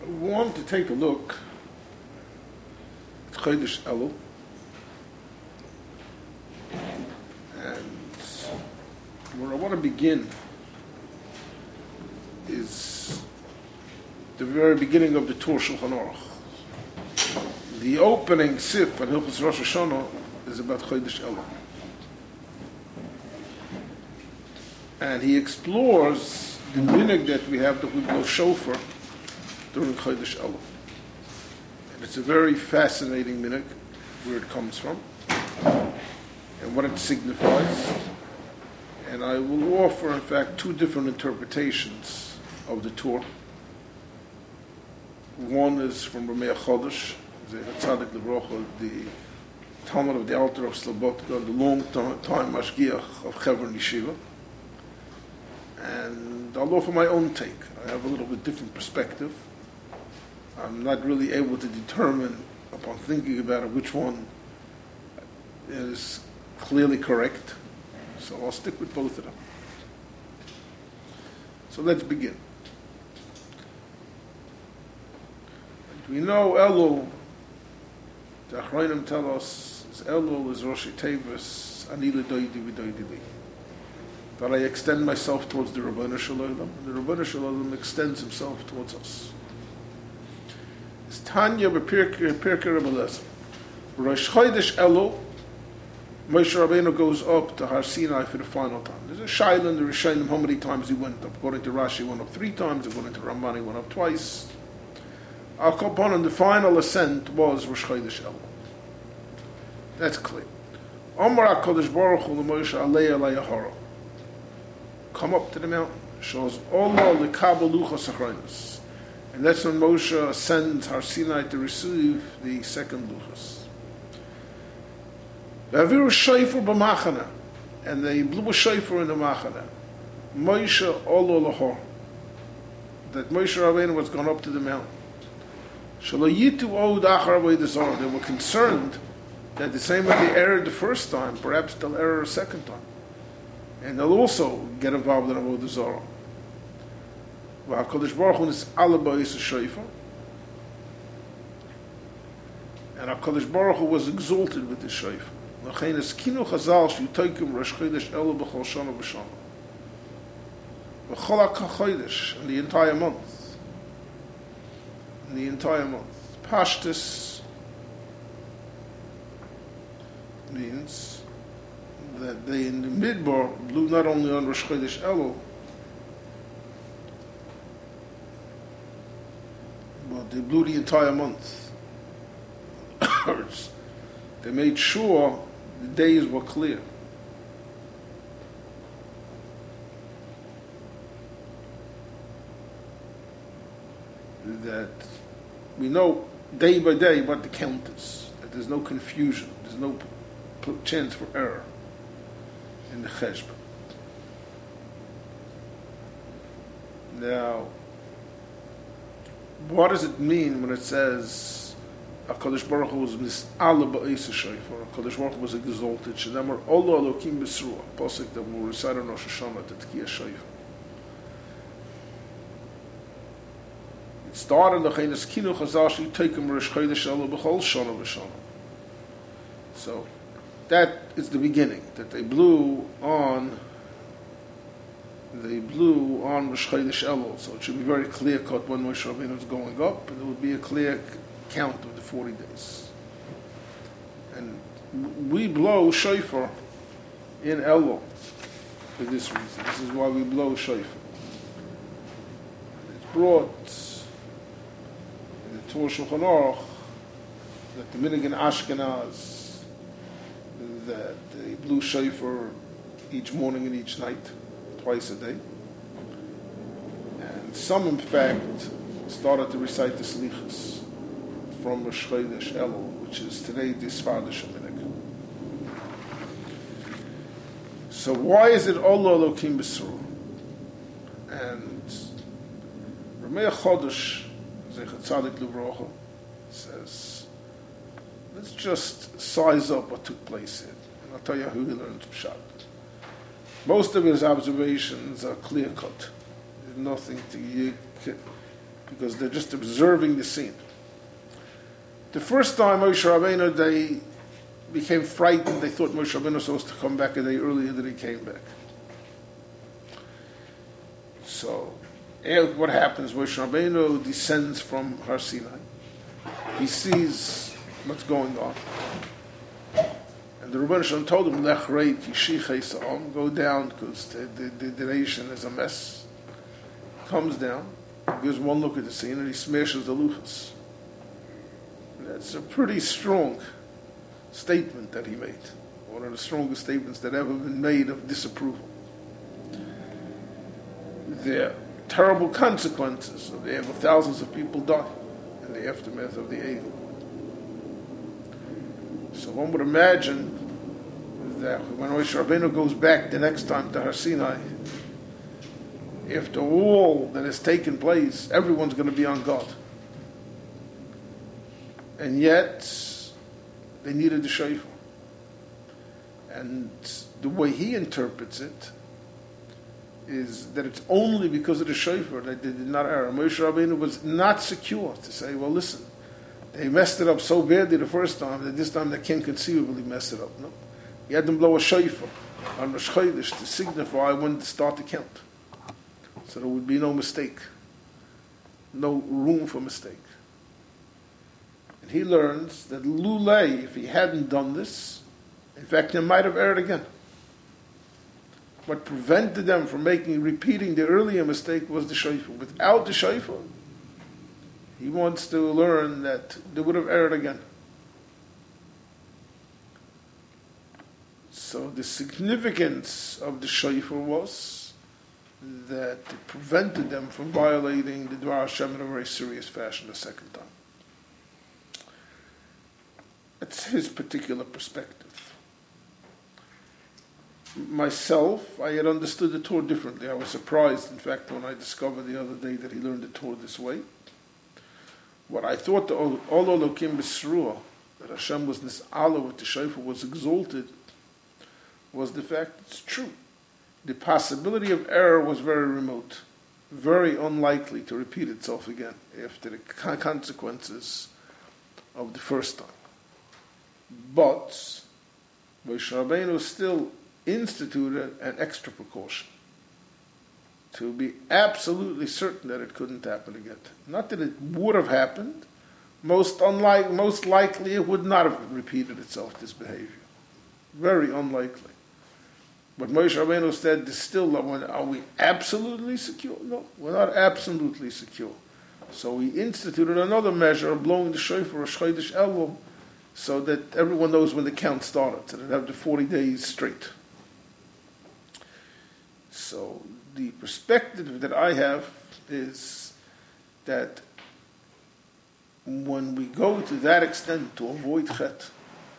We want to take a look at Chodesh Elul, and where I want to begin is the very beginning of the Torah Shulchan Aruch. The opening sif on Hilchos Rosh Hashanah is about Chodesh Elul, and he explores the minhag that we have that we blow shofar during Chodesh Elul. And it's a very fascinating minhag, where it comes from and what it signifies. And I will offer, in fact, two different interpretations of the Torah. One is from Rameh Chodesh, Tzadik Livrocha, the Talmud of the Alter of Slobodka, the long-time Mashgiach of Chevron Yeshiva. And I'll offer my own take. I have a little bit different perspective. I'm not really able to determine, upon thinking about it, which one is clearly correct. So I'll stick with both of them. So let's begin. We know Elul, the Achronim tell us, Elul is Rosh Tevis, Ani L'Doidi V'Doidi Li. That I extend myself towards the Rabbanu Shalom, and the Rabbanu Shalom extends himself towards us. It's Tanya B'Pirkei Rebbe Eliezer. Rosh Chodesh Elul, Moshe Rabbeinu goes up to Har Sinai for the final time. There's a shaila in the Rishonim how many times he went up. According to Rashi, he went up 3 times. According to Ramban, he went up twice. Al Kapanan, the final ascent was Rosh Chodesh Elul. That's clear. Omar HaKadosh Baruch Hu L'Moshe Alei Alei Ahara. Come up to the mountain. Shows Allah L'Kabel Luchos Achronos. And that's when Moshe ascends Har Sinai to receive the second Luchos. V'aviru shofar b'machana, and they blew a shofar in the machana. Moshe Olo Lahor, that Moshe Rabbeinu was gone up to the mountain. Shelo yitu od achar avodah zarah. They were concerned that the same way they erred the first time, perhaps they'll err a second time, and they'll also get involved in avodah zarah. V'Hakadosh Baruch Hu is alaba is a shofar, and Hakadosh Baruch Hu was exalted with the shofar. L'chein es kinu chazal sh'yitokim Rosh Chodesh Elul b'chol shana b'shana. V'chol HaChodesh, in the entire month. In the entire month. Pashtus means that they in the Midbar blew not only on Rosh Chodesh Elul, but they blew the entire month. They made sure the days were clear. That we know day by day what the count is. That there's no confusion. There's no chance for error in the cheshbon. Now, what does it mean when it says HaKadosh Baruch Hu was mis'ala ba'isa shofar? HaKadosh Baruch Hu was exalted. Shemar Olo Elokim B'Sruah, pasuk that will recite on Rosh Hashanah, the Tkiyah shofar. It started L'chein es kinu chazal sh'yitokim Rosh Chodesh Elul b'chol shana v'shana. So that is the beginning, that they blew on Rosh Chodesh Elul. So it should be very clear cut when Moshe Rabbeinu was going up, and there would be a clear count of the 40 days. And we blow shofar in Elul for this reason. This is why we blow shofar. It's brought in the Torah Shulchan Aruch that the minhag in Ashkenaz that they blew shofar each morning and each night, twice a day. And some, in fact, started to recite the Slichas from Rosh Chodesh Elul, which is today the Sfardish minhag. So why is it Olo Elokim B'Sruah? And Rameh Chodesh, Zecher Tzadik Livrocha, says, let's just size up what took place here. And I'll tell you how he learned Pshat. Most of his observations are clear-cut. There's nothing to... because they're just observing the scene. The first time Moshe Rabbeinu, they became frightened. They thought Moshe Rabbeinu was supposed to come back a day earlier than he came back. So, what happens? Moshe Rabbeinu descends from Har Sinai. He sees what's going on. And the Rebbeinu Shalom told him, Lech rei ki shichei sa'om, go down because the nation is a mess. Comes down, gives one look at the scene, and he smashes the luchas. That's a pretty strong statement that he made. One of the strongest statements that ever been made of disapproval. There are terrible consequences. Thousands of people die in the aftermath of the Eilu. So one would imagine that when Moshe Rabbeinu goes back the next time to Har Sinai, after all that has taken place, everyone's going to be on God. And yet, they needed the shofar. And the way he interprets it is that it's only because of the shofar that they did not err. Moshe Rabbeinu was not secure to say, well, listen, they messed it up so badly the first time that this time they can't conceivably mess it up. No. He had them blow a shofar on Rosh Chodesh to signify when to start to count. So there would be no mistake, no room for mistake. And he learns that Lulay, if he hadn't done this, in fact, he might have erred again. What prevented them from repeating the earlier mistake was the shofar. Without the shofar, he wants to learn that they would have erred again. So the significance of the shofar was that it prevented them from violating the Dvar Hashem in a very serious fashion the second time. That's his particular perspective. Myself, I had understood the Torah differently. I was surprised, in fact, when I discovered the other day that he learned the Torah this way. What I thought the Ol Elokim B'Sruah, that Hashem was Nis'ala with the shofar, was exalted, was the fact it's true. The possibility of error was very remote, very unlikely to repeat itself again after the consequences of the first time. But Moshe Rabbeinu still instituted an extra precaution to be absolutely certain that it couldn't happen again. Not that it would have happened. Most likely it would not have repeated itself, this behavior. Very unlikely. But Moshe Rabbeinu said, are we absolutely secure? No, we're not absolutely secure. So he instituted another measure of blowing the shofar, Rosh Chodesh Elul, so that everyone knows when the count started, so they'd have the 40 days straight. So the perspective that I have is that when we go to that extent to avoid chet,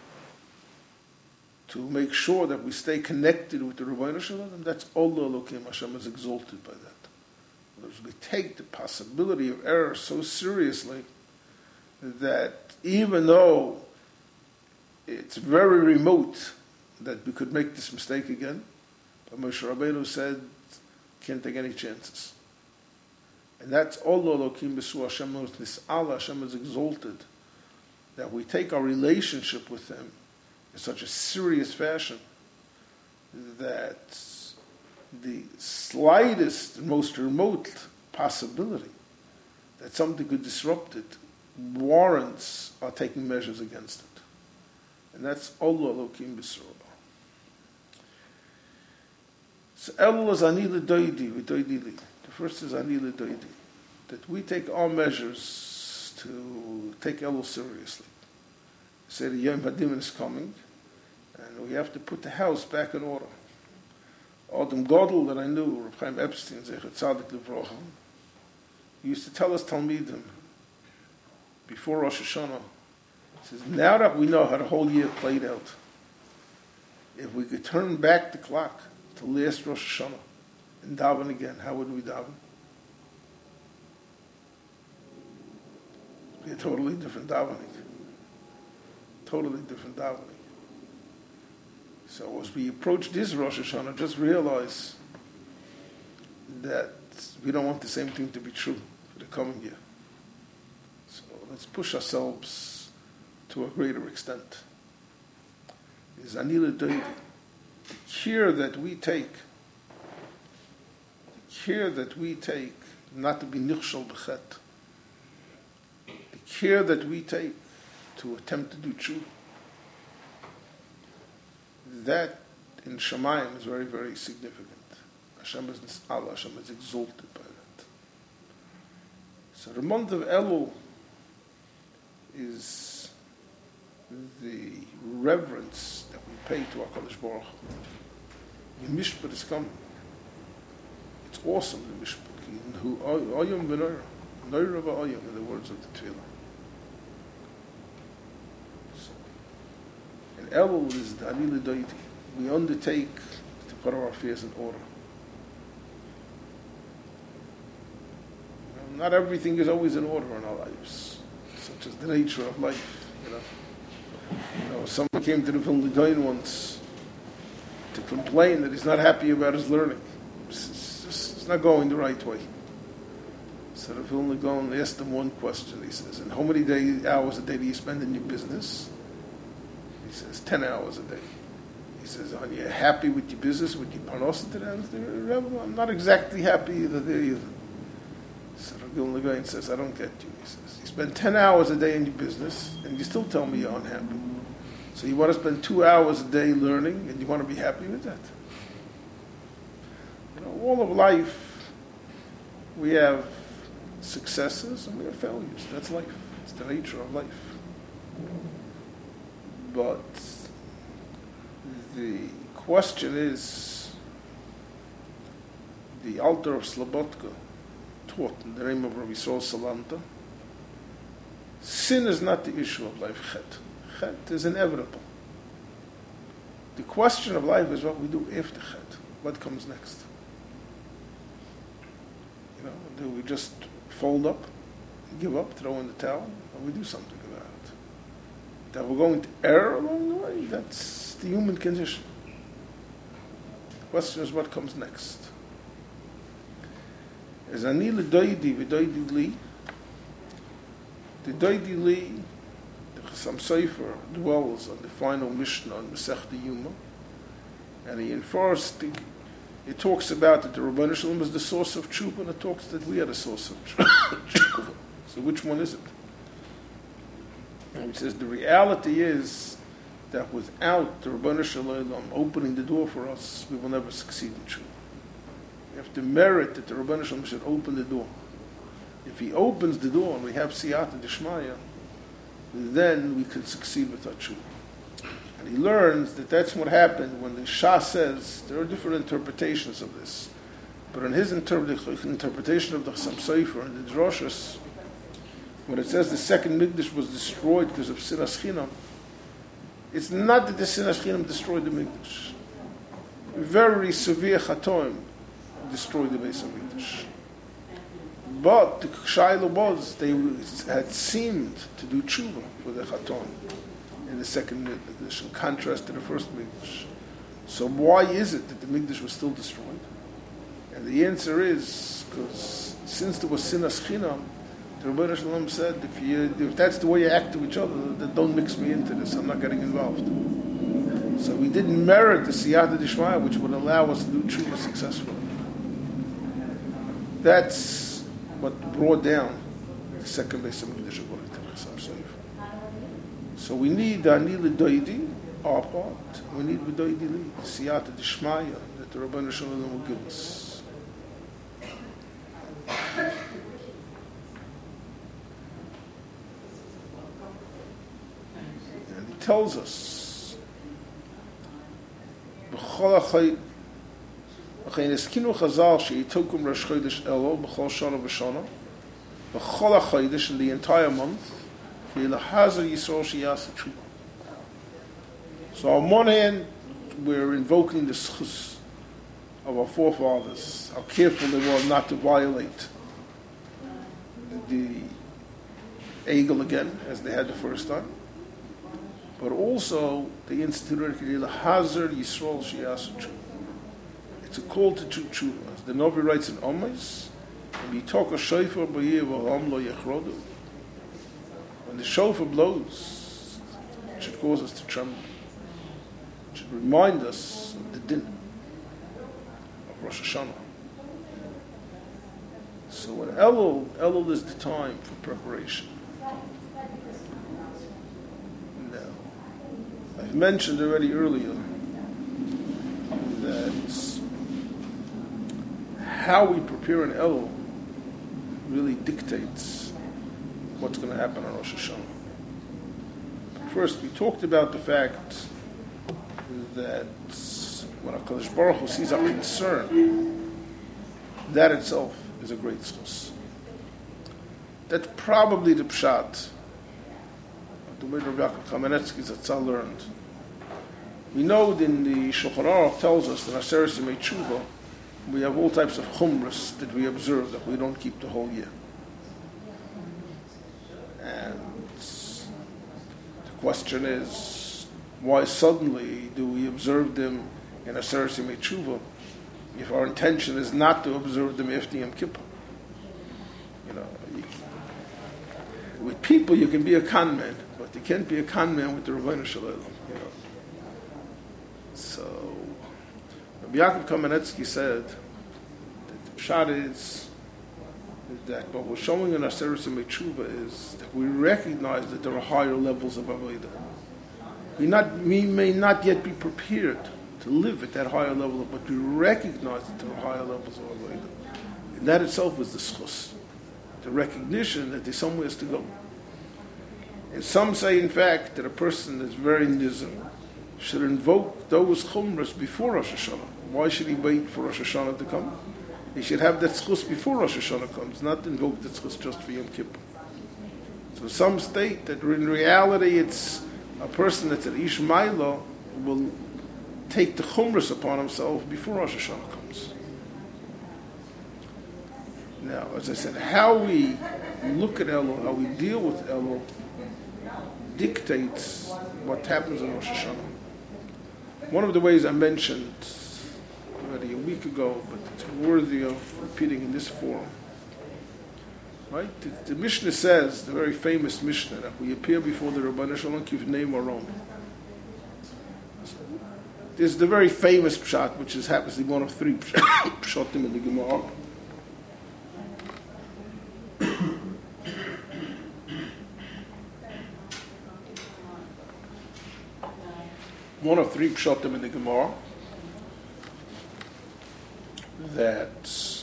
to make sure that we stay connected with the Rebbeinu Shalom, that's all Elokim. Hashem is exalted by that. As we take the possibility of error so seriously that even though it's very remote that we could make this mistake again, but Moshe Rabbeinu said, can't take any chances. And that's all Elokim B'Su. Hashem knows this. Allah, Hashem is exalted, that we take our relationship with Him in such a serious fashion that the slightest, most remote possibility that something could disrupt it warrants our taking measures against it. And that's Allah Elokim B'Sura. So Elul is Ani L'Doidi V'Doidi Li. The first is Ani L'Doidi. That we take our measures to take Elul seriously. Say the Yom Hadimin is coming, and we have to put the house back in order. Adam Godel that I knew, Reb Chaim Epstein, Zecher Tzadik Livrocha, he used to tell us Talmidim before Rosh Hashanah. He says, now that we know how the whole year played out, if we could turn back the clock to last Rosh Hashanah and daven again, how would we daven? It'd be a totally different davening. Totally different davening. So as we approach this Rosh Hashanah, just realize that we don't want the same thing to be true for the coming year. So let's push ourselves to a greater extent. Is Anila Doidi. The care that we take, not to be nichshol b'chet, the care that we take to attempt to do tshuva, that in Shemayim is very, very significant. Hashem is nis'ala, Hashem is exalted by that. So the month of Elul is the reverence that we pay to HaKadosh Baruch Hu. The Mishpat is coming. It's awesome, the Mishpat. Who Oyom v'noira. Noira v'Oyom, in the words of the Tefillah. So, and Elul is the Anila Doiti. We undertake to put our affairs in order. Not everything is always in order in our lives, such as the nature of life. Someone came to the Vilna Gaon once to complain that he's not happy about his learning. It's not going the right way. So the Vilna Gaon asked him one question. He says, "And how many hours a day do you spend in your business?" He says, 10 hours a day. He says, "Are you happy with your business, with your parnasa today?" I'm not exactly happy either there either. So the Vilna Gaon says, "I don't get you." He says, "You spend 10 hours a day in your business, and you still tell me you're unhappy. So you want to spend 2 hours a day learning, and you want to be happy with that?" All of life, we have successes and we have failures. That's life. It's the nature of life. But the question is, the Alter of Slobodka taught in the name of Rabbi Yisrael Salanta, sin is not the issue of life. Chet is inevitable. The question of life is what we do after Chet. What comes next? Do we just fold up, give up, throw in the towel, or we do something about it? That we're going to err along the way, that's the human condition. The question is what comes next. As ani l'doidi v'doidi li, the doidi li, the Chassam Sofer dwells on the final Mishnah on Masechta Yuma, and he enforced it talks about that the Rabbeinu Shalom is the source of tshuva, and it talks that we are the source of tshuva. So which one is it? And he says the reality is that without the Rabbeinu Shalom opening the door for us, we will never succeed in tshuva. We have to merit that the Rabbeinu Shalom should open the door. If he opens the door and we have siyata d'shmaya, then we can succeed with our tshuva. And he learns that that's what happened when the Shah says, there are different interpretations of this, but in his interpretation of the Chassam Sofer and the Droshes, when it says the second Mikdash was destroyed because of Sinas Chinam, it's not that the Sinas Chinam destroyed the Mikdash. Very severe Chatoim destroyed the base of Mikdash. But the Shaila was, they had seemed to do tshuva for the Chatoim in the second Mikdash, in contrast to the first Mikdash. So why is it that the Mikdash was still destroyed? And the answer is, because since there was Sinas Chinam, the Rebbeinu Shalom said, if that's the way you act to each other, then don't mix me into this, I'm not getting involved. So we didn't merit the Siyata D'Shmaya, which would allow us to do tshuva successfully. That's what brought down the second base of Mikdash according to the Chassam Sofer. So we need Anila Doidi, our part. We need V'doidi Li, the Siyata D'Shmaya that the Rebbeinu Shalom will give us. And he tells us, B'chol HaChay, V'chein eskinu Chazal she'itokum Rosh Chodesh Elul b'chol shana v'shana, B'chol HaChodesh, in the entire month, so on one hand, we're invoking the schus of our forefathers, how careful they were not to violate the Egel again, as they had the first time. But also, they instituted Hazar Yisrael Shiyasu Tshuva. It's a call to tshuva. As the Novi writes in Omais, When the shofar blows, it should cause us to tremble. It should remind us of the din of Rosh Hashanah. So when Elul is the time for preparation. Now, I've mentioned already earlier that how we prepare an Elul really dictates what's going to happen on Rosh Hashanah. First, we talked about the fact that when HaKadosh Baruch Hu sees our concern, that itself is a great zchus. That's probably the pshat the way Rabbi Yaakov Kamenetsky Zatzal learned. We know that in the Shulchan Aruch tells us that Aseret Yemei Tshuva, we have all types of chumras that we observe that we don't keep the whole year. And the question is, why suddenly do we observe them in Aseret Yemei Tshuva if our intention is not to observe them after Yom Kippur? You know, with people you can be a con man, but you can't be a con man with the Rebbeinu Shalom. You know. So Rabbi Yaakov Kamenetsky said that the pshat is that what we're showing in our Aseret Yemei Tshuva is that we recognize that there are higher levels of avodah. We may not yet be prepared to live at that higher level, but we recognize that there are higher levels of avodah. And that itself is the zchus, the recognition that there's somewhere to go. And some say, in fact, that a person that's very nizar should invoke those chumras before Rosh Hashanah. Why should he wait for Rosh Hashanah to come? He should have that zchus before Rosh Hashanah comes, not invoke that zchus just for Yom Kippur. So some state that in reality it's a person that's at Ish Maila will take the chumras upon himself before Rosh Hashanah comes. Now, as I said, how we look at Elul, how we deal with Elul, dictates what happens in Rosh Hashanah. One of the ways I mentioned already a week ago, but it's worthy of repeating in this forum. Right? The Mishnah says, the very famous Mishnah, that we appear before the Rabbeinu Shalom Kivnei Marom. There's the very famous pshat, which happens to be one of three pshatim in the Gemara. One of three pshatim in the Gemara that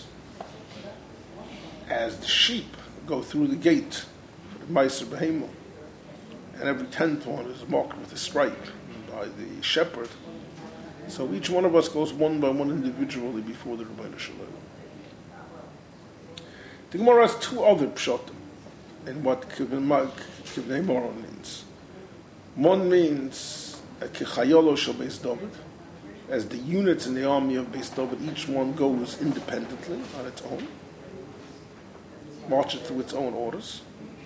as the sheep go through the gate for the Meiser Behemah, and every 10th one is marked with a stripe by the shepherd, so each one of us goes one by one individually before the Rebbeinu Shalom. The Gemara has two other pshatim in what Kivnei Marom means. One means Kichayolo Shel Beis David, as the units in the army of Beis David, each one goes independently on its own, marches through its own orders.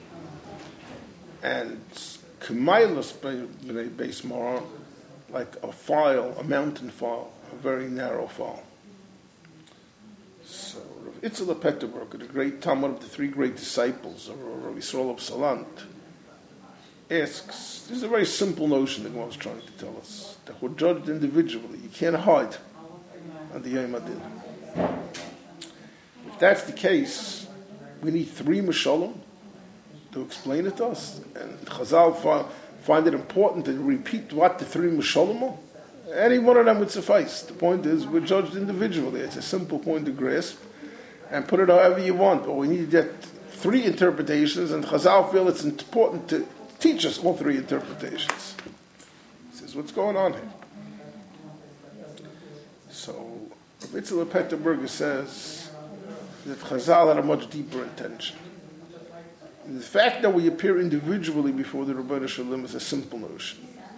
And Kemailos Beis Marom, like a file, a mountain file, a very narrow file. So Rav Itzela Petterberg, the great Talmud of the three great disciples of Rav Yisrael of Salant, asks, this is a very simple notion that one was trying to tell us, that we're judged individually. You can't hide on the Yom Adin. If that's the case, we need three Meshalim to explain it to us. And Chazal find it important to repeat what the three Meshalim are. Any one of them would suffice. The point is, we're judged individually. It's a simple point to grasp, and put it however you want. But we need to get three interpretations, and Chazal feel it's important to teach us all three interpretations. He says, what's going on here? So, Rav Itzela Petterberger says that Chazal had a much deeper intention. And the fact that we appear individually before the Rebbeinu Shalom is a simple notion.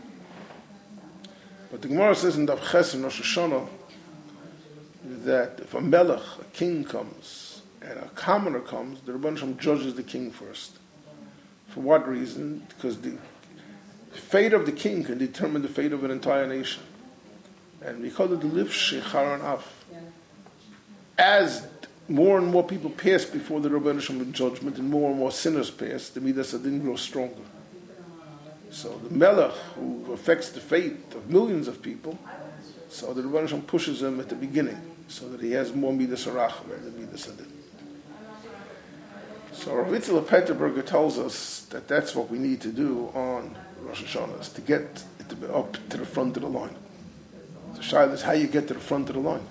But the Gemara says in Daf Ches in Rosh Hashanah that if a melech, a king comes, and a commoner comes, the Rebbeinu Shalom judges the king first. For what reason? Because the fate of the king can determine the fate of an entire nation. And we call it the liv shecharan af. As more and more people pass before the Rebbeinu Shalom in judgment, and more sinners pass, the Midas Adin grows stronger. So the Melech, who affects the fate of millions of people, so the Rebbeinu Shalom pushes him at the beginning, so that he has more Midas Arachim than Midas Adin. So Rav Yitzchak Petterberger tells us that that's what we need to do on Rosh Hashanah, is to get it up to the front of the line. The Shaila is how you get to the front of the line.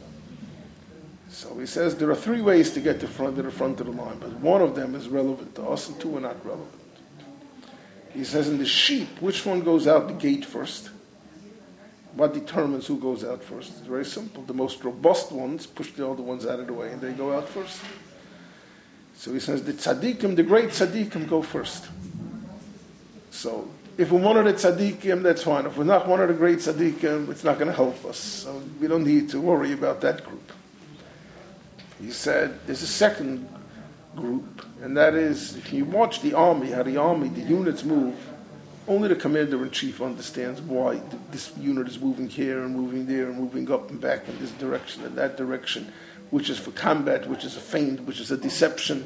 So he says there are three ways to get to the front of the line, but one of them is relevant to us and two are not relevant. He says in the sheep, which one goes out the gate first? What determines who goes out first? It's very simple. The most robust ones push the other ones out of the way and they go out first. So he says the tzaddikim, the great tzaddikim, go first. So if we're one of the tzaddikim, that's fine. If we're not one of the great tzaddikim, it's not going to help us. So we don't need to worry about that group. He said there's a second group, and that is, if you watch the army, how the units move, only the commander-in-chief understands why this unit is moving here and moving there and moving up and back in this direction and that direction, which is for combat, which is a feint, which is a deception.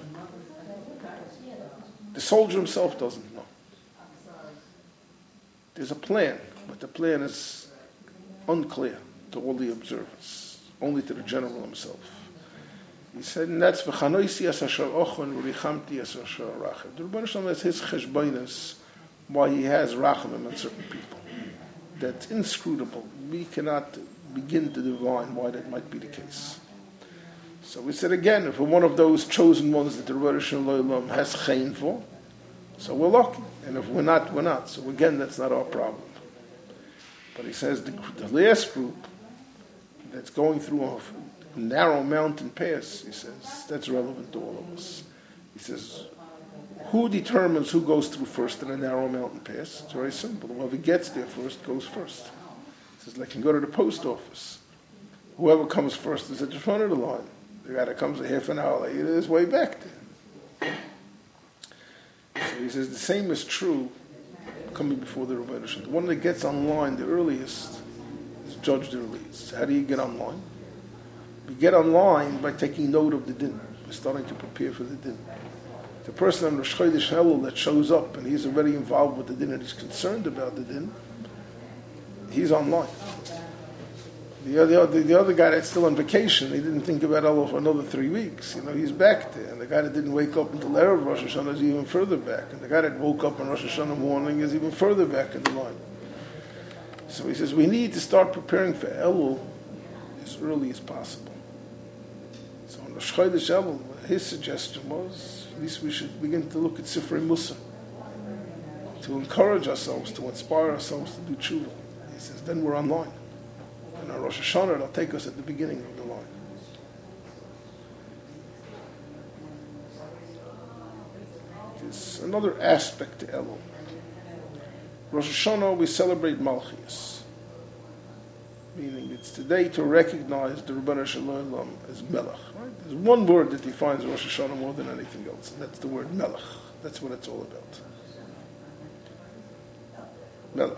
The soldier himself doesn't know. There's a plan, but the plan is unclear to all the observers, only to the general himself. He said, and that's v'chanoisi as asher ochon v'richamti as asher rachem. The Rebbeinu Shalom has his cheshbonus why he has rachamim on certain people. That's inscrutable. We cannot begin to divine why that might be the case. So we said again, if we're one of those chosen ones that the Rebbeinu Shalom has chen for, so we're lucky. And if we're not, we're not. So again, that's not our problem. But he says the last group that's going through a narrow mountain pass, he says, that's relevant to all of us. He says, who determines who goes through first in a narrow mountain pass? It's very simple. Whoever gets there first goes first. He says, like you go to the post office. Whoever comes first is at the front of the line. The guy that comes a half an hour later is way back there. So he says, the same is true coming before the Rebbeinu Shalom. The one that gets online the earliest is judged the earliest. How do you get online? We get online by taking note of the din. We're starting to prepare for the din. The person on Rosh Chodesh Elul that shows up and he's already involved with the din and he's concerned about the din, he's online. The other guy that's still on vacation, he didn't think about Elul for another 3 weeks. He's back there. And the guy that didn't wake up until Erev Rosh Hashanah is even further back. And the guy that woke up on Rosh Hashanah morning is even further back in the line. So he says we need to start preparing for Elul as early as possible. So on Rosh Chodesh Elul, his suggestion was, at least we should begin to look at Sifrei Musa, to encourage ourselves, to inspire ourselves to do tshuva. He says, then we're online. And on Rosh Hashanah, it'll take us at the beginning of the line. There's another aspect to Elul. Rosh Hashanah, we celebrate Malchus, meaning it's today to recognize the Rebbeinu Shalom as Melech. Right? There's one word that defines Rosh Hashanah more than anything else, and that's the word Melech. That's what it's all about. Melech.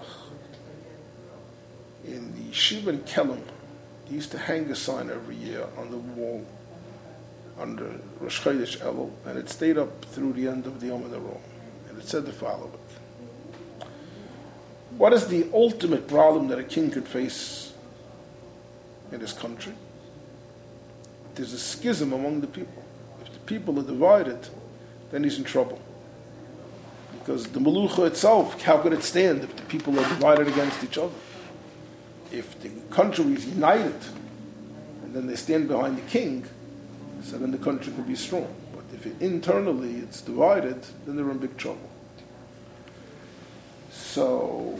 In the Yeshiva in Kelm, they used to hang a sign every year on the wall under Rosh Chodesh Elul, and it stayed up through the end of the Yom HaNorah. And it said the following: what is the ultimate problem that a king could face in his country? There's a schism among the people. If the people are divided, then he's in trouble. Because the Melucha itself, how could it stand if the people are divided against each other? If the country is united, and then they stand behind the king, so then the country can be strong. But if internally it's divided, then they're in big trouble. So,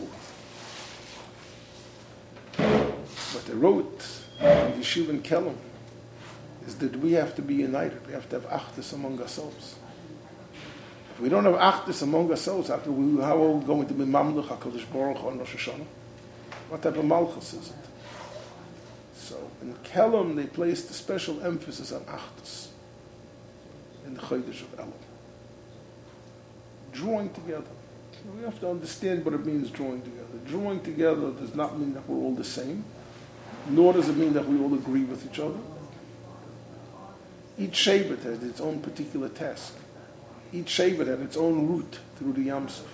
what they wrote in the Yeshiva in Kelm is that we have to be united. We have to have achdus among ourselves. If we don't have achdus among ourselves, how are we going to be Mamluch HaKadosh Baruch Hu on Rosh Hashanah? What type of malchus is it? So in Kelm they placed a special emphasis on achdus in the Chodesh of Elul. Drawing together. We have to understand what it means drawing together. Drawing together does not mean that we're all the same, nor does it mean that we all agree with each other. Each Shevet has its own particular task. Each Shevet had its own route through the Yam Suf.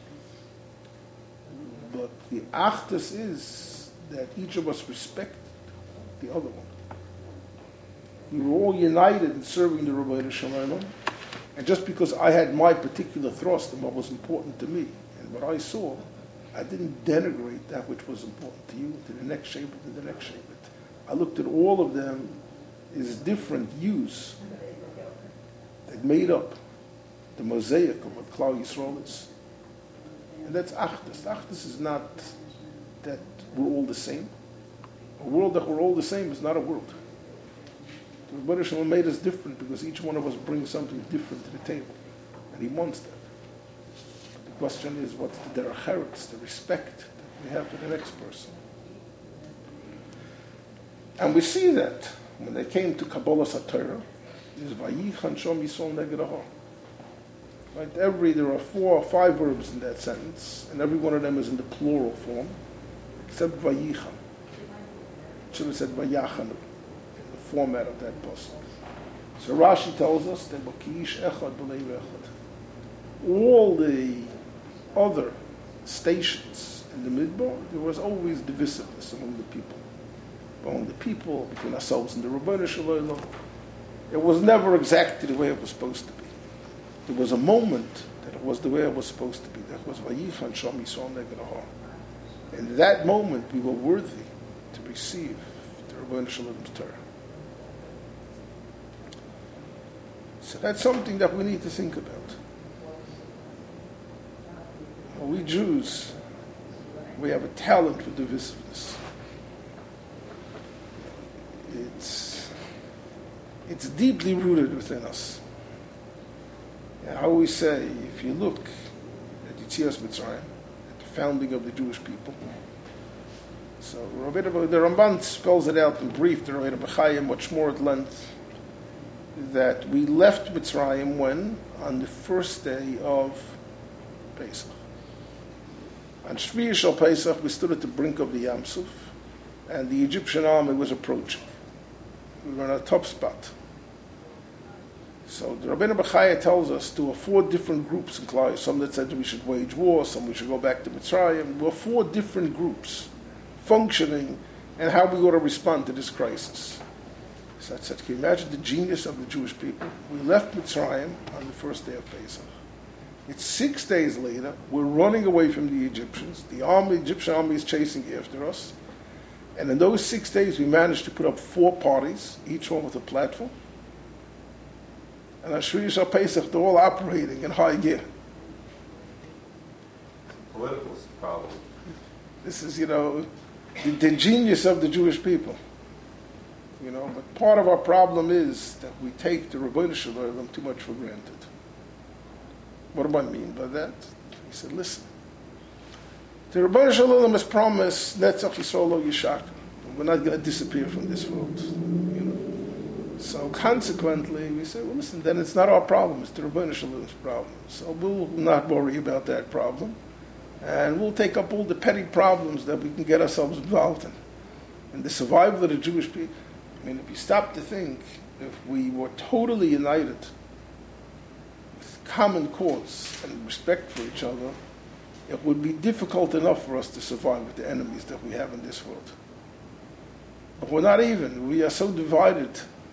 But the Achdus is that each of us respect the other one. We were all united in serving the Rebbeinu Shalom, and just because I had my particular thrust and what was important to me and what I saw, I didn't denigrate that which was important to you, to the next Shevet, to the next Shevet. I looked at all of them as different hues that made up the mosaic of what Klal Yisrael is. And that's Achdus. Achdus is not that we're all the same. A world that we're all the same is not a world. The Rebbeinu Shalom made us different because each one of us brings something different to the table. And he wants that. But the question is, what's the derech eretz, the respect that we have for the next person? And we see that when they came to Kabbalah Satorah, is Vayichan Shom Yisrael Neged Ahar. Right? There are 4 or 5 verbs in that sentence, and every one of them is in the plural form, except Vayichan. It should have said Vayachanu in the format of that pasuk. So Rashi tells us that Bakish Echad B'Leiv Echad. All the other stations in the Midbar, there was always divisiveness among the people. Among the people, between ourselves and the Rebbeinu Shalom. It was never exactly the way it was supposed to be. There was a moment that it was the way it was supposed to be. That was Vayichan Shom Yisrael Neged Ahar. In that moment, we were worthy to receive the Rebbeinu Shalom's Torah. So that's something that we need to think about. Well, we Jews, we have a talent for divisiveness. It's deeply rooted within us. And I always say, if you look at Yetzias Mitzrayim, at the founding of the Jewish people, so the Ramban spells it out in brief, the Rabbeinu Bechaya, much more at length, that we left Mitzrayim when? On the first day of Pesach. On Shvi Shal Pesach, we stood at the brink of the Yam Suf, and the Egyptian army was approaching. We were in a top spot. So the Rabbeinu Bechaya tells us there were 4 different groups in Klal. Some that said we should wage war, some we should go back to Mitzrayim. There were 4 different groups functioning and how we ought to respond to this crisis. So I said, can you imagine the genius of the Jewish people? We left Mitzrayim on the first day of Pesach. It's 6 days later, we're running away from the Egyptians. The Egyptian army is chasing after us. And in those 6 days, we managed to put up 4 parties, each one with a platform. And on Shvi Shal Pesach, they're all operating in high gear. Political problem. This is, the genius of the Jewish people. But part of our problem is that we take the Rebbeinu Shalom too much for granted. What do I mean by that? He said, listen, the Rebbeinu Shalom has promised Netzach Yisrael Lo Yishak. We're not going to disappear from this world. So consequently, we say, well, listen, then it's not our problem, it's the Rebbeinu Shalom's problem. So we'll not worry about that problem. And we'll take up all the petty problems that we can get ourselves involved in. And the survival of the Jewish people, if you stop to think, if we were totally united with common cause and respect for each other, it would be difficult enough for us to survive with the enemies that we have in this world. But we're not even. We are so divided.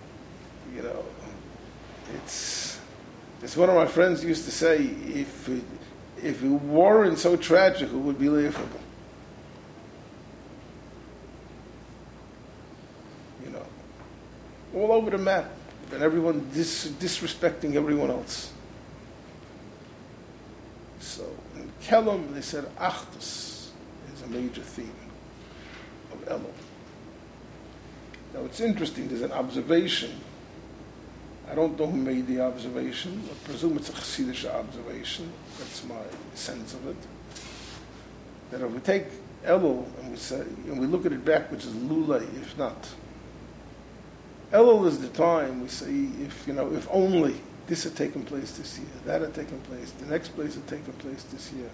It's one of my friends used to say, if it weren't so tragic, it would be laughable. All over the map, and everyone disrespecting everyone else. So in Kelm, they said Achdus is a major theme of Elul. Now it's interesting, there's an observation. I don't know who made the observation. I presume it's a Chassidish observation. That's my sense of it. That if we take Elul and we look at it backwards as Lulay, if not. Elul is the time we say, if only this had taken place this year, that had taken place, the next place had taken place this year.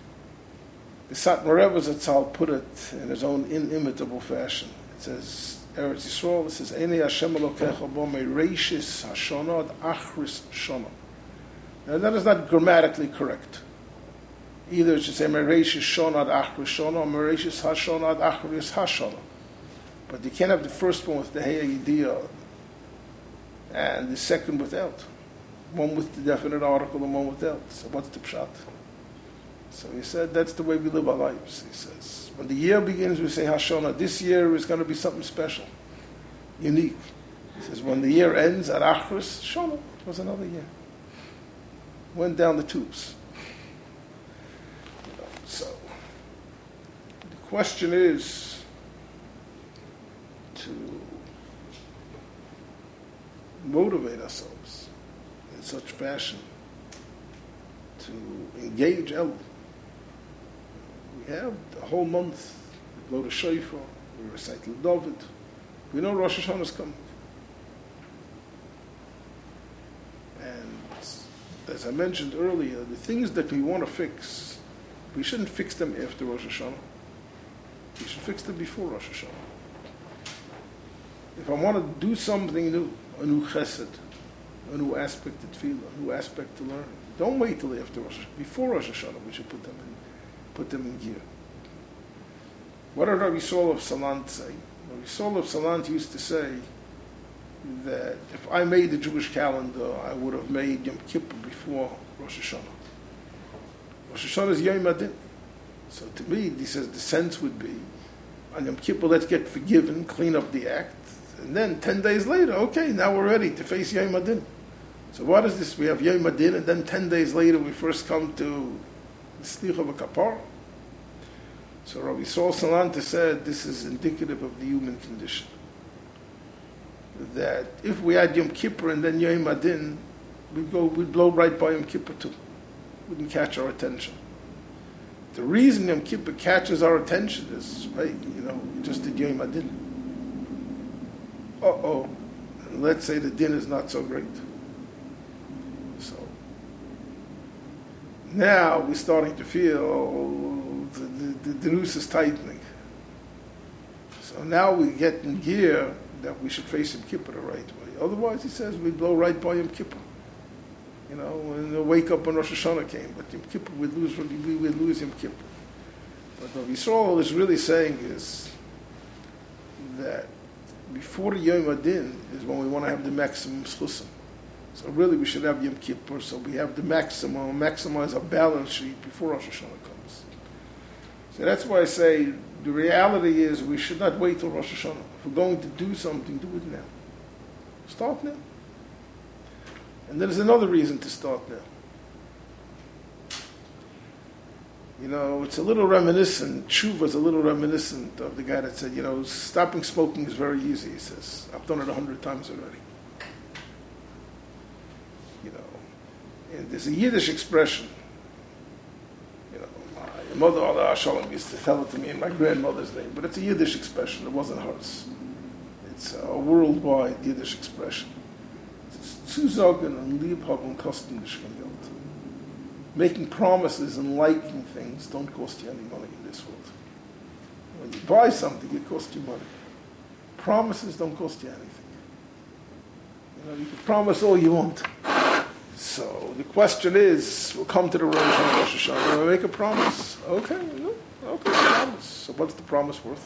The Satmar Rebbe Zatzal put it in his own inimitable fashion. It says, Eretz Yisrael, it says, Einei Hashem Elokecha bo mereishis hashana ad achris shana. Now that is not grammatically correct. Either it should say mereishis shana ad achris shana or mereishis hashana ad achris hashana. But you can't have the first one with the Hey Yediyah and the second without. One with the definite article and one without. So what's the pshat? So he said, that's the way we live our lives. He says, when the year begins, we say Hashana. This year is going to be something special, unique. He says, when the year ends at Achris, Shana, it was another year. Went down the tubes. So, the question is to motivate ourselves in such fashion to engage El. We have the whole month, we blow the shofar, we recite David. We know Rosh Hashanah is coming. And as I mentioned earlier, the things that we want to fix, we shouldn't fix them after Rosh Hashanah. We should fix them before Rosh Hashanah. If I want to do something new, a new chesed, a new aspect to tefillah, a new aspect to learn, don't wait till after Rosh Hashanah. Before Rosh Hashanah, we should put them in gear. What did Rabbi Saul of Salant say? Rabbi Saul of Salant used to say that if I made the Jewish calendar, I would have made Yom Kippur before Rosh Hashanah. Rosh Hashanah is Yom Adin. So to me, he says the sense would be, on Yom Kippur, let's get forgiven, clean up the act, and then 10 days later, okay, now we're ready to face Yom Adin. So what is this? We have Yom Adin, and then 10 days later we first come to the Slicha of a Kapar. So Rabbi Saul Salanta said this is indicative of the human condition. That if we had Yom Kippur and then Yom Adin, we'd blow right by Yom Kippur too. Wouldn't catch our attention. The reason Yom Kippur catches our attention is, hey, we just did Yom Adin. And let's say the din is not so great. So now we're starting to feel the noose is tightening. So now we get in gear that we should face Yom Kippur the right way. Otherwise, he says, we blow right by Yom Kippur. And we'll wake up when Rosh Hashanah came. But Yom Kippur, we'd lose Yom Kippur. But what Yisrael is really saying is that before the Yom Adin is when we want to have the maximum schusim. So really we should have Yom Kippur, so we have the maximize our balance sheet before Rosh Hashanah comes. So that's why I say the reality is we should not wait till Rosh Hashanah. If we're going to do something, do it now. Start now. And there's another reason to start now. It's a little reminiscent, Tshuva is a little reminiscent of the guy that said, stopping smoking is very easy. He says, I've done it 100 times already. And there's a Yiddish expression. My mother, Allah Shalom, used to tell it to me in my grandmother's name, but it's a Yiddish expression. It wasn't hers. It's a worldwide Yiddish expression. It's Zusagen und Liebhaben kosten dich kein Geld. Making promises and liking things don't cost you any money in this world. When you buy something, it costs you money. Promises don't cost you anything. You can promise all you want. So the question is, we'll come to the Rosh Hashanah. We'll make a promise. Okay, promise. So what's the promise worth?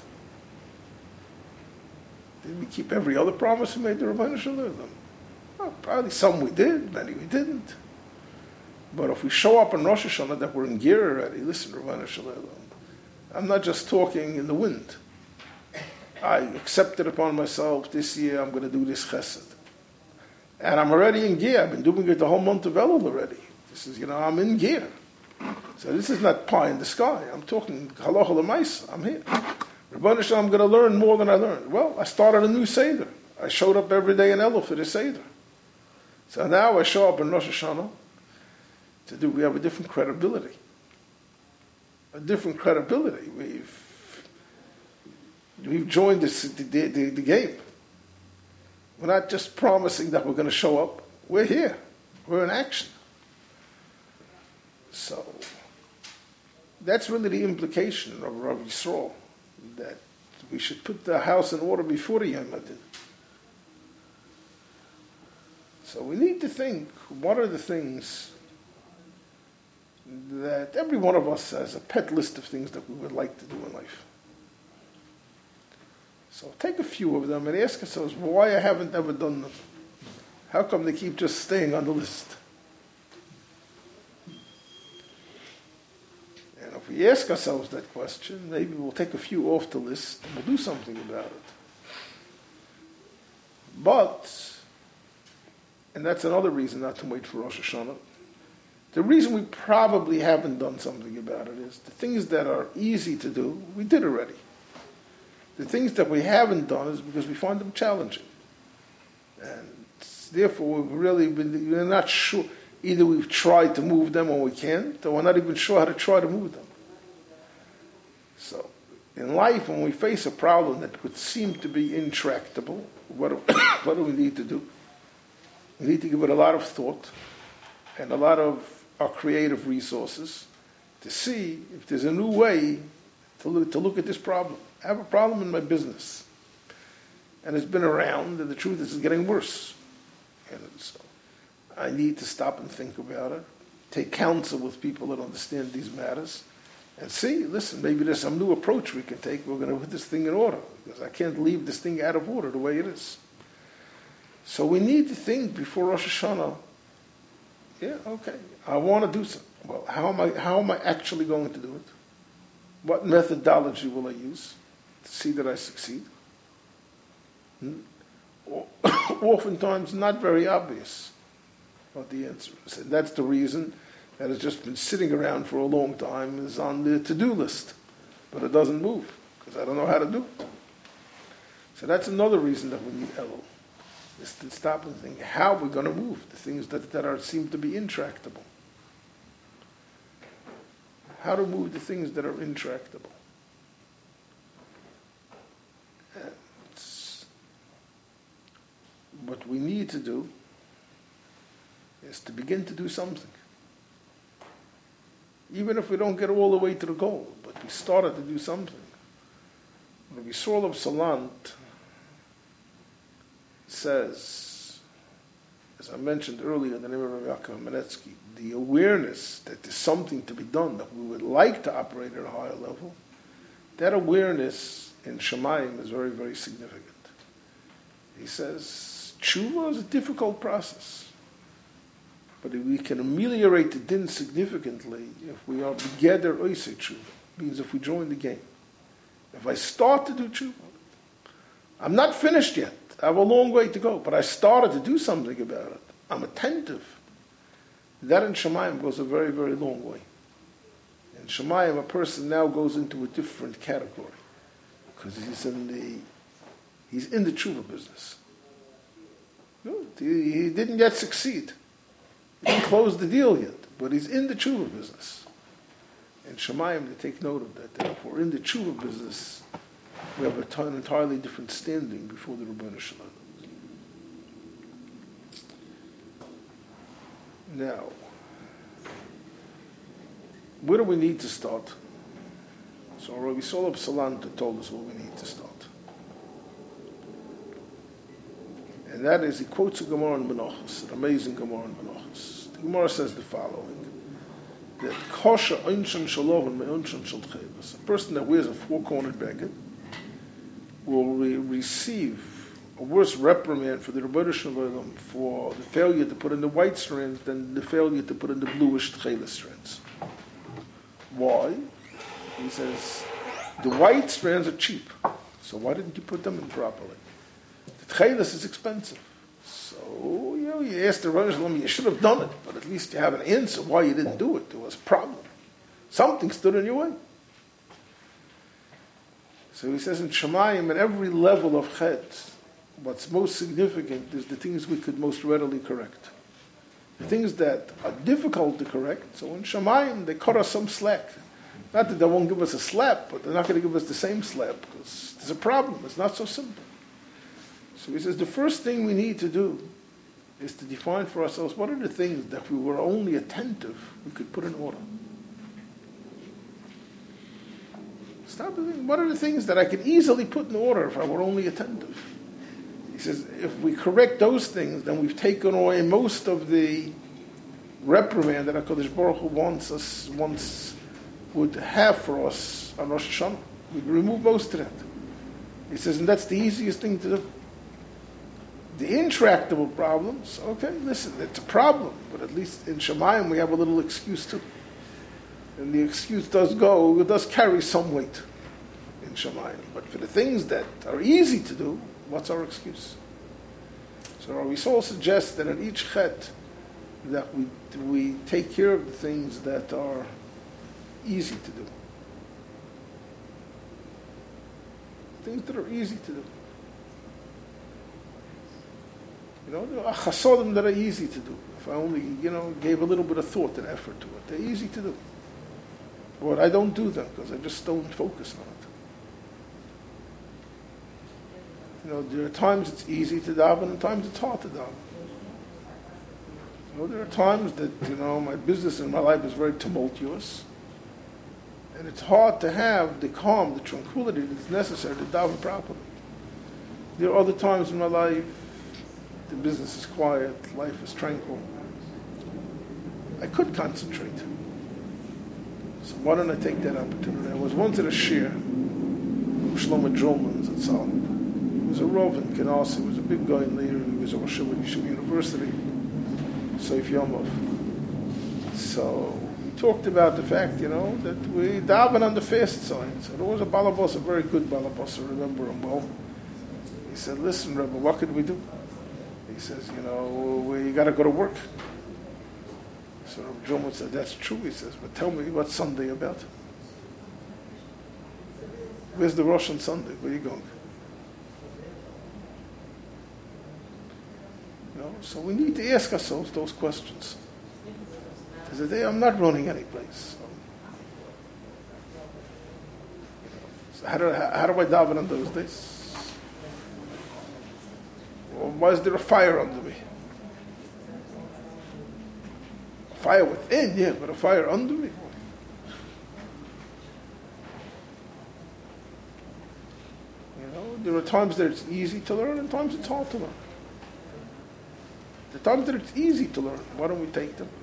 Did we keep every other promise we made to Rabbeinu Shalom? Well, probably some we did, many we didn't. But if we show up on Rosh Hashanah that we're in gear already, listen, Rabbeinu Shalom, I'm not just talking in the wind. I accepted upon myself this year I'm going to do this chesed. And I'm already in gear. I've been doing it the whole month of Elul already. This is, I'm in gear. So this is not pie in the sky. I'm talking halacha l'maisa. I'm here. Rebbeinu Shalom, I'm going to learn more than I learned. Well, I started a new Seder. I showed up every day in Elul for the Seder. So now I show up in Rosh Hashanah we have a different credibility. A different credibility. We've joined the game. We're not just promising that we're going to show up. We're here. We're in action. So that's really the implication of Rav Yisrael, that we should put the house in order before the Yom Hadin. So we need to think, what are the things that every one of us has a pet list of things that we would like to do in life. So take a few of them and ask ourselves why I haven't ever done them. How come they keep just staying on the list? And if we ask ourselves that question, maybe we'll take a few off the list and we'll do something about it. But, and that's another reason not to wait for Rosh Hashanah, the reason we probably haven't done something about it is the things that are easy to do, we did already. The things that we haven't done is because we find them challenging. And therefore, we're not sure. Either we've tried to move them or we can't, or we're not even sure how to try to move them. So, in life, when we face a problem that would seem to be intractable, what do we need to do? We need to give it a lot of thought and a lot of our creative resources to see if there's a new way to look at this problem. I have a problem in my business, and it's been around, and the truth is it's getting worse. And so I need to stop and think about it, take counsel with people that understand these matters, and see, listen, maybe there's some new approach we can take. We're going to put this thing in order, because I can't leave this thing out of order the way it is. So we need to think before Rosh Hashanah, yeah, okay, I want to do something. Well, how am I actually going to do it? What methodology will I use to see that I succeed? Oftentimes not very obvious what the answer is. And that's the reason that has just been sitting around for a long time, is on the to-do list. But it doesn't move, because I don't know how to do it. So that's another reason that we need Elul, is to stop and think how we're going to move the things that seem to be intractable. How to move the things that are intractable. And what we need to do is to begin to do something. Even if we don't get all the way to the goal, but we started to do something. Rabbi Yisrael of Salant says, as I mentioned earlier, the name of Rabbi Yaakov Menetsky, the awareness that there's something to be done, that we would like to operate at a higher level, that awareness in Shemayim is very, very significant. He says, tshuva is a difficult process, but if we can ameliorate the din significantly, if we are together oisei tshuva, means if we join the game. If I start to do tshuva, I'm not finished yet. I have a long way to go, but I started to do something about it. I'm attentive. That in Shemayim goes a very, very long way. In Shemayim, a person now goes into a different category, because he's in the tshuva business. No, he didn't yet succeed. He didn't close the deal yet, but he's in the tshuva business. In Shemayim, they take note of that if we're in the tshuva business, we have an entirely different standing before the Rebbeinu Shalom. Now, where do we need to start? So Rabbi Yisrael of Salant told us where we need to start. And that is, he quotes a Gemara in Menachos, an amazing Gemara in Menachos. The Gemara says the following, that Kosha Einshan Shalom Me'Einshan Shalchevas, a person that wears a four-cornered beggar will receive a worse reprimand for the Rebbeinu Shalom for the failure to put in the white strands than the failure to put in the bluish tchelis strands. Why? He says, the white strands are cheap, so why didn't you put them in properly? The tchelis is expensive. So, you asked the Rebbeinu Shalom, you should have done it, but at least you have an answer why you didn't do it. There was a problem. Something stood in your way. So he says in Shemayim, at every level of chet, what's most significant is the things we could most readily correct. The things that are difficult to correct, so in Shemayim, they cut us some slack. Not that they won't give us a slap, but they're not going to give us the same slap, because there's a problem. It's not so simple. So he says the first thing we need to do is to define for ourselves what are the things that if we were only attentive, we could put in order. Stop thinking, what are the things that I could easily put in order if I were only attentive? He says, if we correct those things, then we've taken away most of the reprimand that HaKadosh Baruch Hu once would have for us on Rosh Hashanah. We'd remove most of that. He says, and that's the easiest thing to do. The intractable problems, okay, listen, it's a problem, but at least in Shemayim we have a little excuse too. And the excuse does carry some weight in Shemayim. But for the things that are easy to do, what's our excuse? So Rabbi Yisrael suggests that in each chet that we take care of the things that are easy to do. Things that are easy to do. There are chasodim that are easy to do. If I only, gave a little bit of thought and effort to it, they're easy to do. But I don't do them because I just don't focus on it. There are times it's easy to daven and times it's hard to daven. There are times that, my business and my life is very tumultuous. And it's hard to have the calm, the tranquility that's necessary to daven properly. There are other times in my life, the business is quiet, life is tranquil. I could concentrate. So why don't I take that opportunity? I was once at a shir, Shlomo Drolman's at Salem. He was a Rav in Kenasi, he was a big guy in later, he was a Rosh Yeshiva University, Seif Yomov. So we talked about the fact, that we daven on the fast side. So there was a balabas, a very good balabas, I remember him well. He said, listen, Rebbe, what could we do? He says, you got to go to work. So Rabbi Drolman said, that's true. He says, but tell me, what's Sunday about? Where's the Rosh on Sunday? Where are you going? So we need to ask ourselves those questions. Today I'm not running any place. So how do I daven on those days? Well, why is there a fire under me? A fire within, yeah, but a fire under me? There are times that it's easy to learn and times it's hard to learn. The times that it's easy to learn, why don't we take them?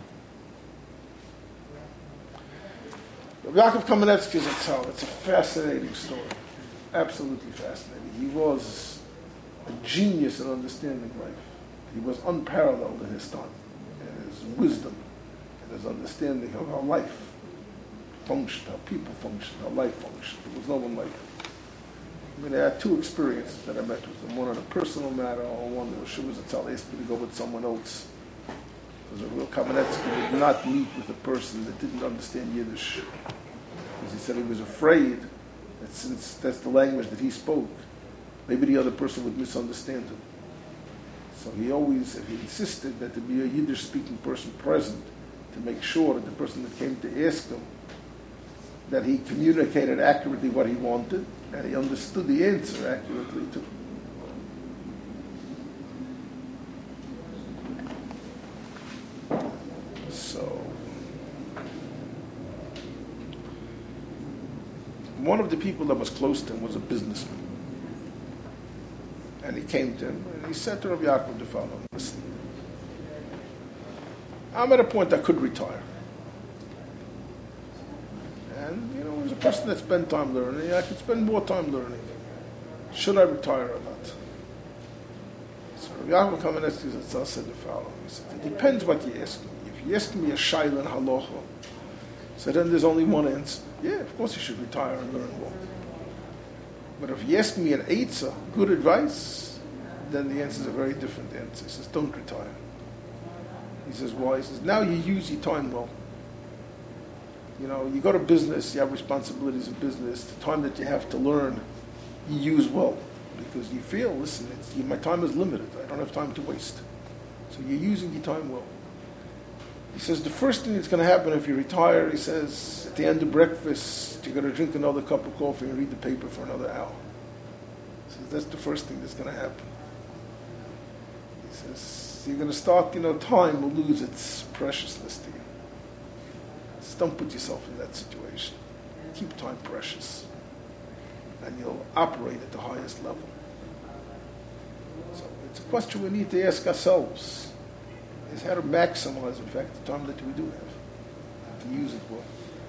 Yaakov Kamenetsky it's a fascinating story. Absolutely fascinating. He was a genius in understanding life. He was unparalleled in his time, in his wisdom, in his understanding of how life functioned, how people functioned, how life functioned. There was no one like him. I had two experiences that I met with him, one on a personal matter, or one that Shuvas Atzal asked me to go with someone else. Because a real Kamenetsky would not meet with a person that didn't understand Yiddish. Because he said he was afraid that since that's the language that he spoke, maybe the other person would misunderstand him. So he insisted that there be a Yiddish-speaking person present to make sure that the person that came to ask him, that he communicated accurately what he wanted, and he understood the answer accurately too. So, one of the people that was close to him was a businessman. And he came to him, and he said to Rabbi Yaakov the following, listen, I'm at a point I could retire. And, as a person that spent time learning, I could spend more time learning. Should I retire or not? So Rabbi Yaakov Kamenetsky said the following. He said, it depends what you ask me. If you ask me a shayla and halacha, so then there's only one answer. Yeah, of course you should retire and learn more. But if you ask me an eitzah, good advice, then the answer is a very different answer. He says, don't retire. He says, why? He says, now you use your time well. You go to business, you have responsibilities in business. The time that you have to learn, you use well. Because you feel, listen, my time is limited. I don't have time to waste. So you're using your time well. He says, the first thing that's going to happen if you retire, he says, at the end of breakfast, you're going to drink another cup of coffee and read the paper for another hour. He says, that's the first thing that's going to happen. He says, you're going to start, time will lose its preciousness to you. Just don't put yourself in that situation. keep time precious. And you'll operate at the highest level. So it's a question we need to ask ourselves, is how to maximize, in fact, the time that we do have, and to use it well.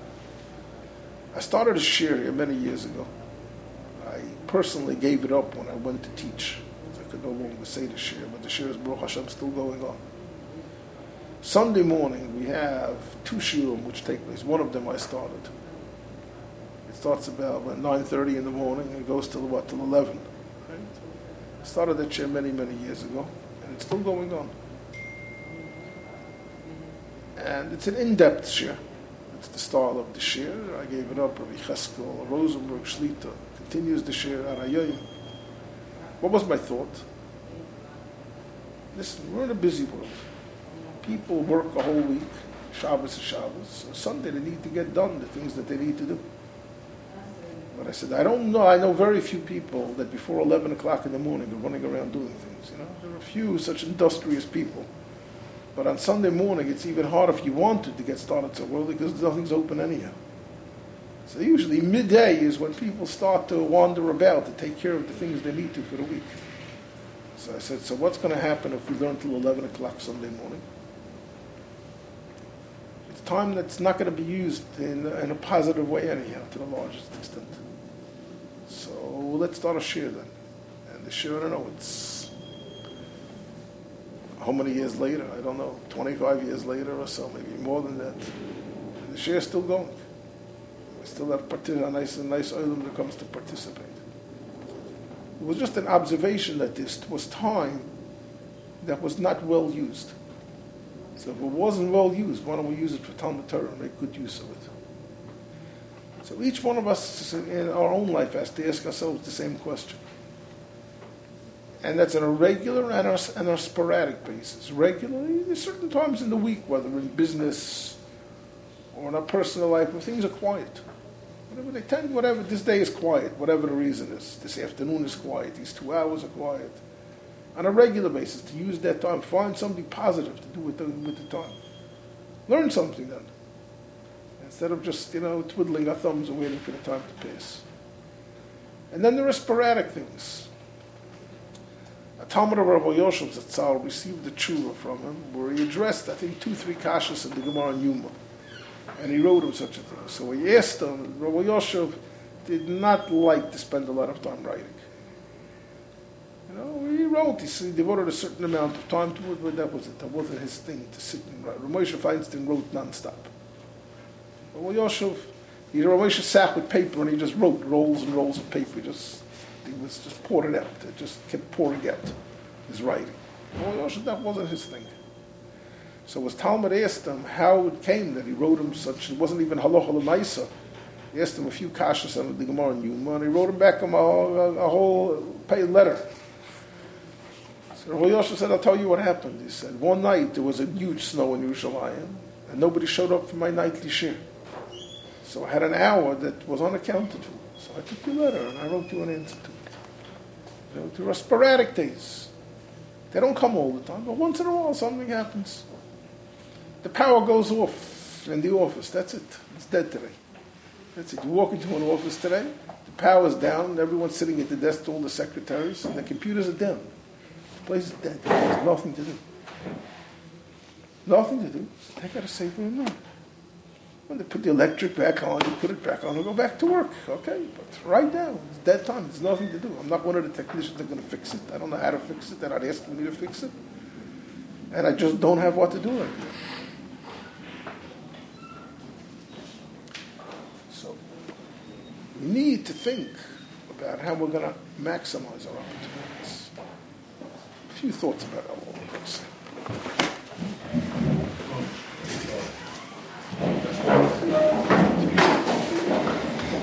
I started a shir here many years ago. I personally gave it up when I went to teach, because I could no longer say the shir, but the shir is, Baruch Hashem, still going on. Sunday morning, we have 2 shiurim which take place. One of them I started. It starts about 9:30 in the morning and goes till 11. Right? I started that shir many, many years ago, and it's still going on. And it's an in-depth shir. It's the style of the shir. I gave it up. Rabbi Cheskel Rosenberg Shlita continues the shir Arayoyim. What was my thought? Listen, we're in a busy world. People work a whole week, Shabbos is Shabbos. So Sunday they need to get done the things that they need to do. But I said, I don't know. I know very few people that before 11 o'clock in the morning are running around doing things. There are a few such industrious people. But on Sunday morning, it's even harder if you wanted to get started so early because nothing's open anyhow. So usually midday is when people start to wander about to take care of the things they need to for the week. So I said, so what's going to happen if we learn till 11 o'clock Sunday morning? It's time that's not going to be used in a positive way anyhow, to the largest extent. So let's start a shir then. And the shir, I don't know, it's how many years later? I don't know, 25 years later or so, maybe more than that. And the shir is still going. We still have a nice oilam that comes to participate. It was just an observation that this was time that was not well used. So if it wasn't well used, why don't we use it for Talmud Torah and make good use of it? So each one of us in our own life has to ask ourselves the same question. And that's on a regular and a sporadic basis. Regularly, there's certain times in the week, whether in business or in our personal life, where things are quiet. Whatever, this day is quiet, whatever the reason is. This afternoon is quiet, these 2 hours are quiet. On a regular basis, to use that time, find something positive to do with the time. Learn something then. Instead of just, twiddling our thumbs and waiting for the time to pass. And then there are sporadic things. A Talmud of Rabbi Yosef Zatzal received the tshuva from him, where he addressed, I think, 2-3 kashas in the Gemara and Yuma. And he wrote him such a thing. So he asked him, Rabbi Yosef did not like to spend a lot of time writing. He wrote, he devoted a certain amount of time to it, but that was it. That wasn't his thing to sit and write. Rabbi Moshe Feinstein wrote nonstop. Rabbi Yosef Moshe sat with paper and he just wrote rolls and rolls of paper. He was just poured it out. It just kept pouring out his writing. Rabbi Yosef, that wasn't his thing. So as Talmud asked him how it came that he wrote him such, it wasn't even halacha l'maisa. He asked him a few kashas on the Gemara and Yuma, and he wrote him back a whole letter. So Rabbi Yosef said, I'll tell you what happened. He said, one night there was a huge snow in Yerushalayim, and nobody showed up for my nightly shir. So I had an hour that was unaccounted for. So I took your letter and I wrote you an answer to it. There are sporadic days. They don't come all the time, but once in a while something happens. The power goes off in the office. That's it. It's dead today. That's it. You walk into an office today, the power's down, everyone's sitting at the desk, all the secretaries, and the computers are down. The place is dead. There's nothing to do. Nothing to do. They got to save them now. When they put the electric back on, you put it back on and go back to work. Okay, but right now, it's dead time. There's nothing to do. I'm not one of the technicians that are going to fix it. I don't know how to fix it. They're not asking me to fix it. And I just don't have what to do right now. So, we need to think about how we're going to maximize our opportunities. A few thoughts about all of this.